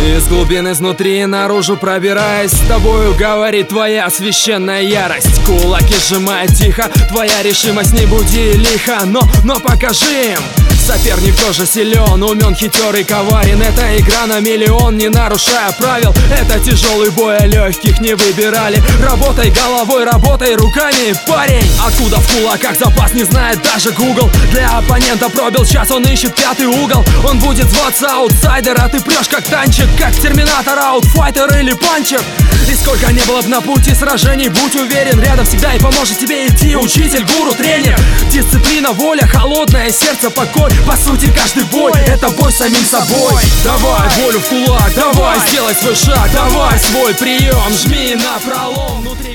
Из глубин изнутри наружу пробираясь, с тобою говорит твоя священная ярость. Кулаки сжимает тихо, твоя решимость не буди лихо, но покажи им. Соперник тоже силен, умен, хитер и коварен. Это игра на миллион, не нарушая правил. Это тяжелый бой, а легких не выбирали. Работай головой, работай руками, парень. Откуда в кулаках запас, не знает даже Google. Для оппонента пробил час, он ищет пятый угол. Он будет зваться аутсайдер, а ты прешь как танчик, как терминатор, аутфайтер или панчер. И сколько не было б на пути сражений, будь уверен, рядом всегда и поможет тебе идти учитель, гуру, тренер. Дисциплина, воля, холодное сердце, покой. По сути, каждый бой — это бой с самим собой. Давай волю в кулак, давай сделай свой шаг, давай свой прием, жми на пролом внутри.